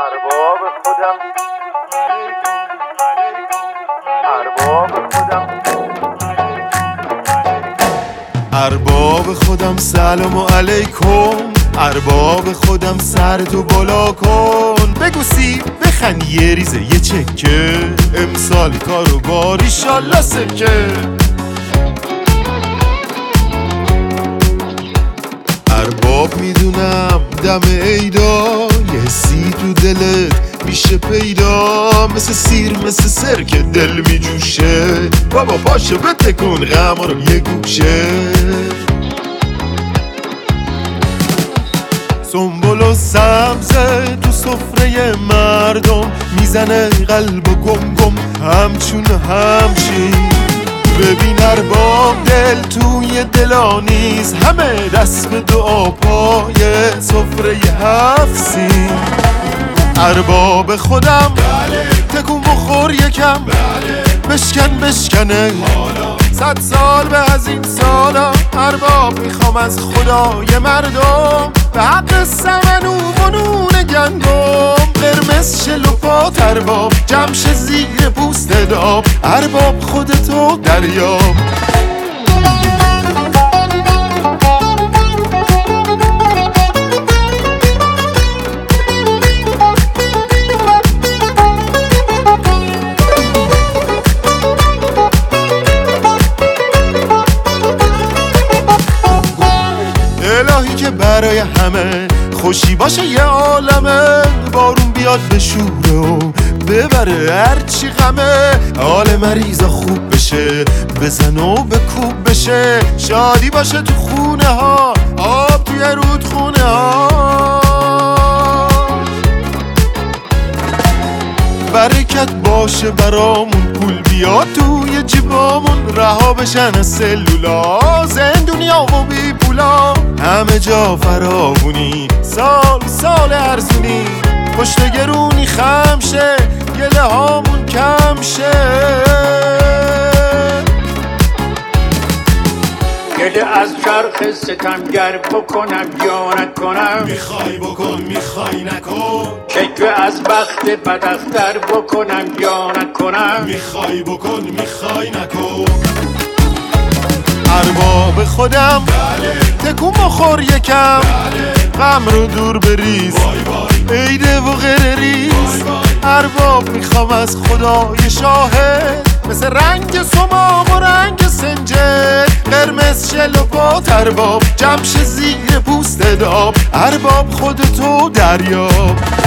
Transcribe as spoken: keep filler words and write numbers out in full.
ارباب خودم ارباب خودم ارباب خودم سلام علیکم، ارباب خودم سرتو بالا کن. بگو سی بخن یه ریزه یه چکه، امسال کاروبار ایشالله سکه. ارباب میدونم دم عیدا یه حسی تو دلت میشه پیدا، مثل سیر مثل سر که دل میجوشه. بابا پاشو بتکن غم رو یه گوشه. سنبل و سبزه تو سفره مردم میزنه قلب و گم گم همچون همچین. ببین ارباب دل توی دلا نیست، همه دست به دعا پای سفره هفت سین. ارباب خودم بله. تکون بخور یکم بله. بشکن بشکنه صد سال به از این سالا. ارباب میخوام از خدای مردم به حق سمن و نون گندم، قرمز شل و پات ارباب جمش زیر پوست داب. ارباب خودتو دریاب. الهی که برای همه خوشی باشه یه عالمه، بارون بیاد به شوره و ببره هرچی غمه. حال مریضا خوب بشه بزن و بکوب بشه، شادی باشه تو خونه ها آب توی رودخونه ها. برکت باشه برامون پول بیاد توی جیبامون، رها بشن از سلولا زندونیا و بی پولا. همه جا فراغونی سال سال ارزونی، پشت گرونی خم شه گله هامون کم شه. گله از چرخ ستمگر بکنم یا نکنم، میخوای بکن میخوای نکن. شکوه از بخت بداختر بکنم یا نکنم، میخوای بکن میخوای نکن. ارباب خودم بله. تکون بخور یکم بله. غم رو دور بریز عیده و غیر ریز. ارباب میخوام از خدای شاهد مثل رنگ سمام و رنگ سنجد، قرمز شل و پات ارباب جمش زیر پوست داب. ارباب خودتو دریاب.